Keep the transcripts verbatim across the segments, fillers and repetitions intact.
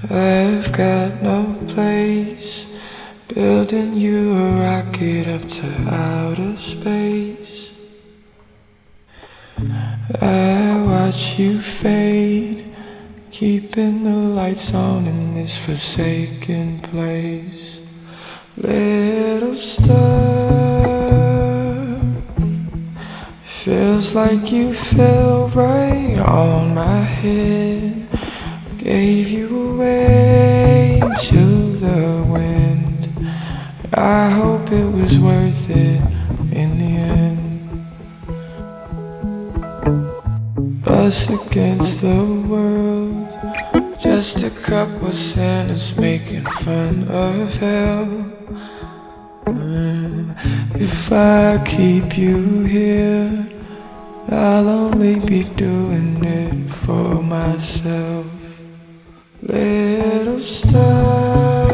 I've got no place, building you a rocket up to outer space. I watch you fade, keeping the lights on in this forsaken place. Little star, feels like you fell right on my head. Gave you away to the wind. I hope it was worth it in the end. Us against the world, just a couple sinners making fun of hell. Mm, If I keep you here, I'll only be doing it for myself. Little star,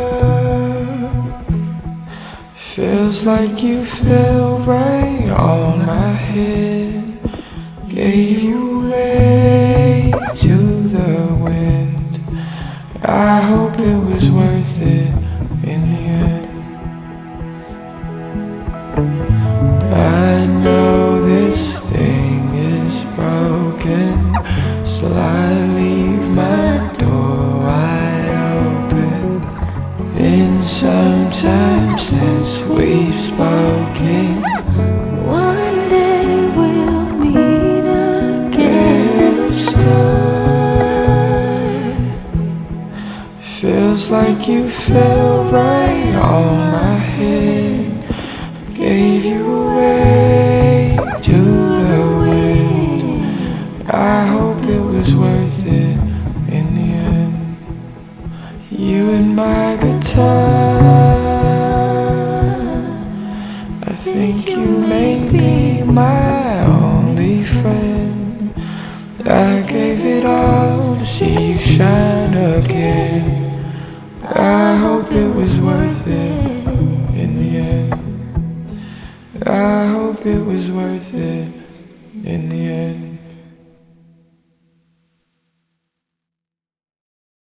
feels like you fell right on my head. Gave you away to the wind. I hope it was worth it in the end. I know this thing is broken, still I leave my door wide open. Been some time since we've spoken. One day we'll meet again. Little star, feels like you fell right on my head. Gave you away to the wind. I hope it was worth it in the end. You and my guitar, I think you may be my only friend. I gave it all to see you shine again. I hope it was worth it in the end. I hope it was worth it in the end.